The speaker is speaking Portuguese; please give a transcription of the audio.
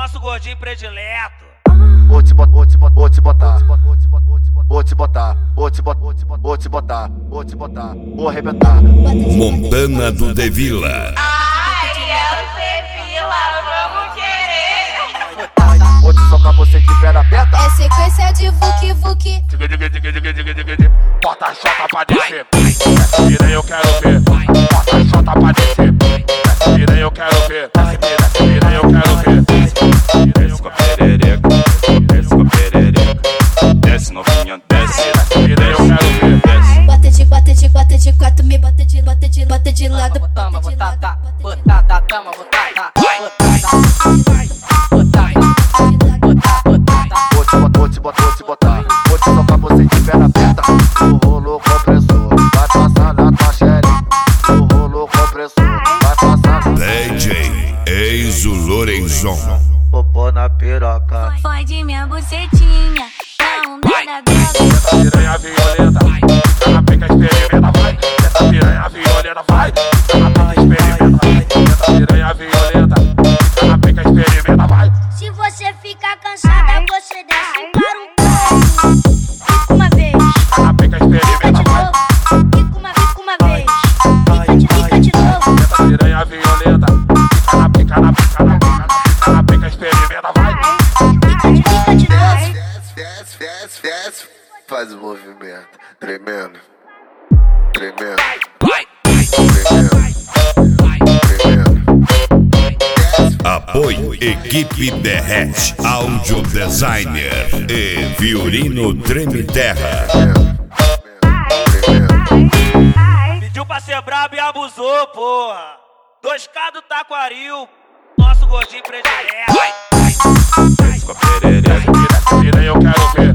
nosso gordinho predileto. Vou te botar, vou te botar, vou te botar, vou te botar, vou te botar, vou te botar, vou te botar, vou arrebentar. Montana do De Vila. Vamos querer. Vou te socar você de perna aberta. É sequência de vuki vuki. Bota a chota pra descer. Essa piranha eu quero ver. Bota a chota pra descer. Essa piranha eu quero ver. Essa piranha eu quero ver. Desce com a perereca, desce com a perereca. Desce novinha, desce. Essa piranha eu quero ver. Desce. Bota de quatro, me bota de lado. Toma, botada, toma, botada. Vou te botar, vou te botar. Vou te socar você de perna aberta. O rolo compressor vai passar na tua xereca. O rolo compressor vai passar na DJ Enzo Lorenzon. popô na piroca. Fode minha bucetinha, dá um nada dela. Essa piranha violenta, fica na pica, experimenta, vai. Essa piranha violenta, vai. Fica na pica, experimenta. Essa piranha violenta, fica na pica, experimenta, vai. Se você ficar cansada, você desce para um pouco. Fica uma vez, Fica na pica, fica de experimenta, vai. novo. Fica uma vez, fica de novo. Essa piranha violenta, fica na pica, na pica, na pica, fica na pica, experimenta, vai. Fica de novo. Desce, faz o movimento, tremendo, tremendo, Vai, tremendo. Apoio Equipe Derrete, Áudio Designer e Violino Treme Terra. pediu pra ser brabo e abusou, porra. 2K do Taquaril, nosso gordinho predileto. Desce com a perereca, Essa piranha eu quero ver.